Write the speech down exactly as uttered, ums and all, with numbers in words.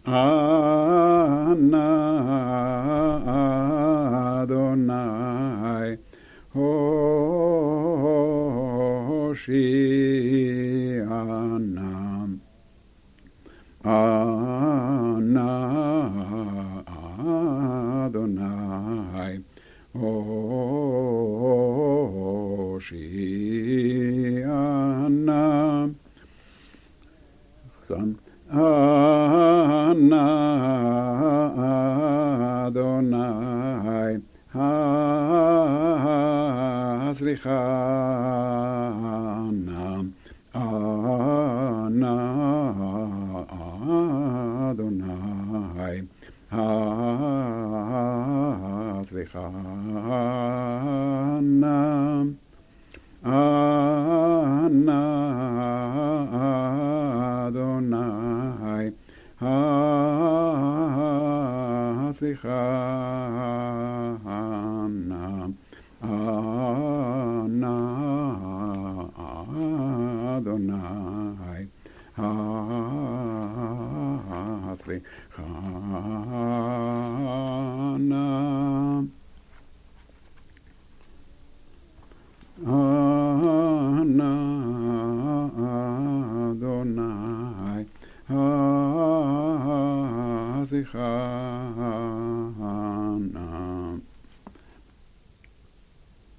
Ana Adonai Hoshiana. Ana Adonai Hoshiana. Son. Ana Adonai Haslichana. Ana Adonai Haslichana. Ana Adonai Haslichana. Ana Adonai Haslichana. Ana Adonai Haslichana.